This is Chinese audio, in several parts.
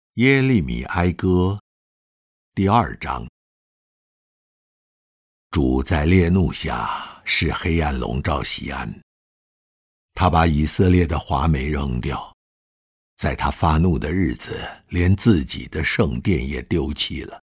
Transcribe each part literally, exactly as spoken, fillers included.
耶利米哀歌第二章。主在烈怒下，使黑暗笼罩西安。他把以色列的华美扔掉，在他发怒的日子，连自己的圣殿也丢弃了。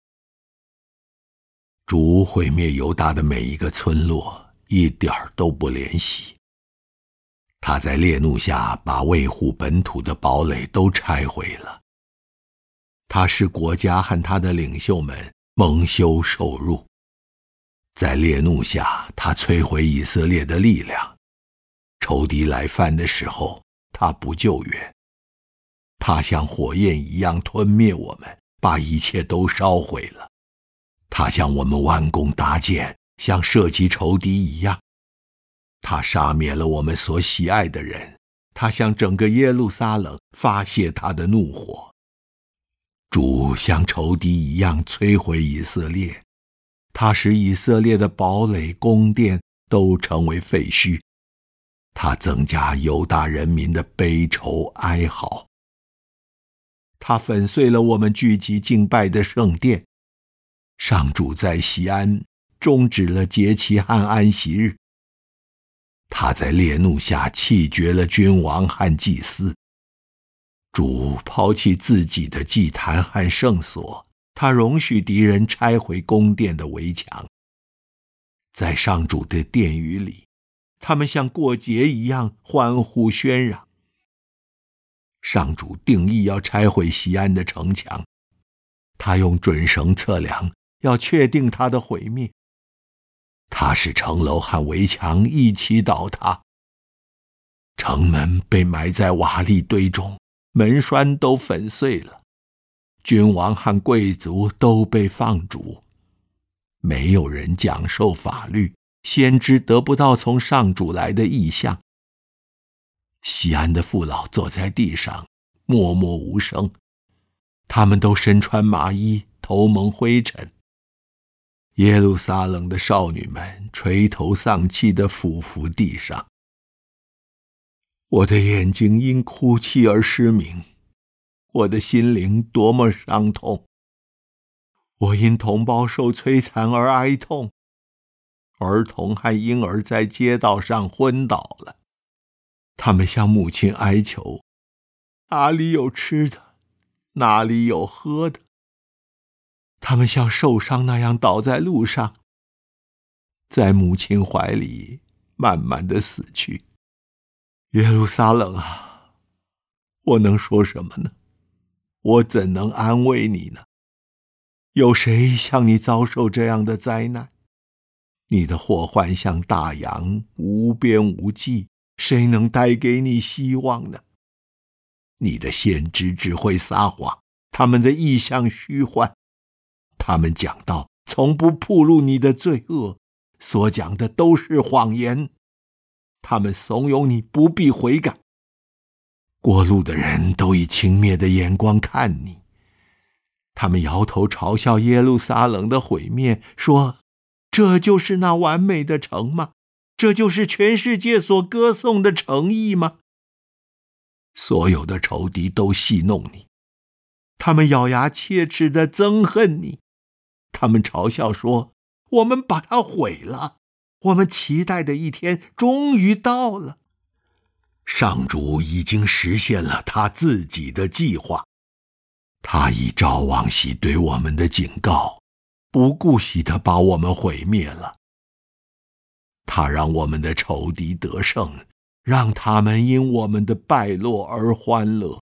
主毁灭犹大的每一个村落，一点儿都不怜惜。他在烈怒下把维护本土的堡垒都拆毁了。他使国家和他的领袖们蒙羞受辱。在烈怒下，他摧毁以色列的力量。仇敌来犯的时候，他不救援。他像火焰一样吞灭我们，把一切都烧毁了。他向我们弯弓搭箭，像射击仇敌一样。他杀灭了我们所喜爱的人，他向整个耶路撒冷发泄他的怒火。主像仇敌一样摧毁以色列，他使以色列的堡垒宫殿都成为废墟。他增加犹大人民的悲愁哀嚎。他粉碎了我们聚集敬拜的圣殿。上主在西安终止了节期和安息日。他在烈怒下弃绝了君王和祭司。主抛弃自己的祭坛和圣所，他容许敌人拆毁宫殿的围墙。在上主的殿宇里，他们像过节一样欢呼喧嚷。上主定义要拆毁西安的城墙，他用准绳测量，要确定它的毁灭。他使城楼和围墙一起倒塌，城门被埋在瓦砾堆中，门栓都粉碎了，君王和贵族都被放逐。没有人讲授法律，先知得不到从上主来的异象。西安的父老坐在地上，默默无声，他们都身穿麻衣，头蒙灰尘。耶路撒冷的少女们垂头丧气地俯伏地上。我的眼睛因哭泣而失明，我的心灵多么伤痛。我因同胞受摧残而哀痛，儿童和婴儿在街道上昏倒了。他们向母亲哀求，哪里有吃的，哪里有喝的。他们像受伤那样倒在路上，在母亲怀里慢慢地死去。耶路撒冷啊，我能说什么呢？我怎能安慰你呢？有谁像你遭受这样的灾难？你的祸患像大洋，无边无际，谁能带给你希望呢？你的先知只会撒谎，他们的意象虚幻。他们讲道，从不暴露你的罪恶，所讲的都是谎言。他们怂恿你不必悔改。过路的人都以轻蔑的眼光看你，他们摇头嘲笑耶路撒冷的毁灭，说：这就是那完美的城吗？这就是全世界所歌颂的诚意吗？所有的仇敌都戏弄你，他们咬牙切齿地憎恨你。他们嘲笑说：我们把它毁了，我们期待的一天终于到了。上主已经实现了他自己的计划，他依照往昔对我们的警告，不顾惜地把我们毁灭了。他让我们的仇敌得胜，让他们因我们的败落而欢乐。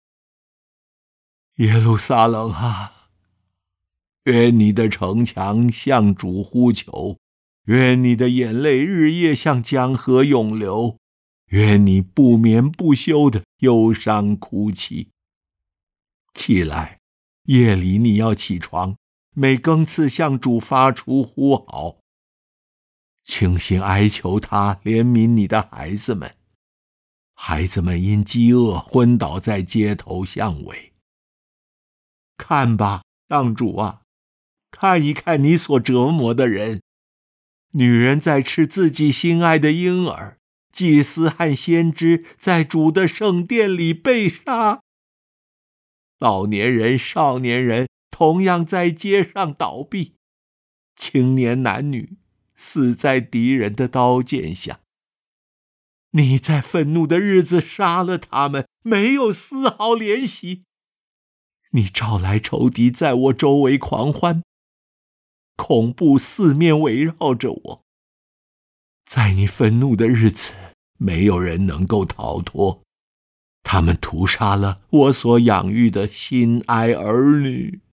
耶路撒冷啊，愿你的城墙向主呼求，愿你的眼泪日夜像江河涌流，愿你不眠不休的忧伤哭泣。起来，夜里你要起床，每更次向主发出呼号，倾心哀求他怜悯你的孩子们。孩子们因饥饿昏倒在街头巷尾。看吧，上主啊，看一看你所折磨的人。女人在吃自己心爱的婴儿，祭司和先知在主的圣殿里被杀。 老年人、少年人同样在街上倒闭，青年男女死在敌人的刀剑下。你在愤怒的日子杀了他们，没有丝毫怜惜。你招来仇敌在我周围狂欢，恐怖四面围绕着我。在你愤怒的日子，没有人能够逃脱。他们屠杀了我所养育的心爱儿女。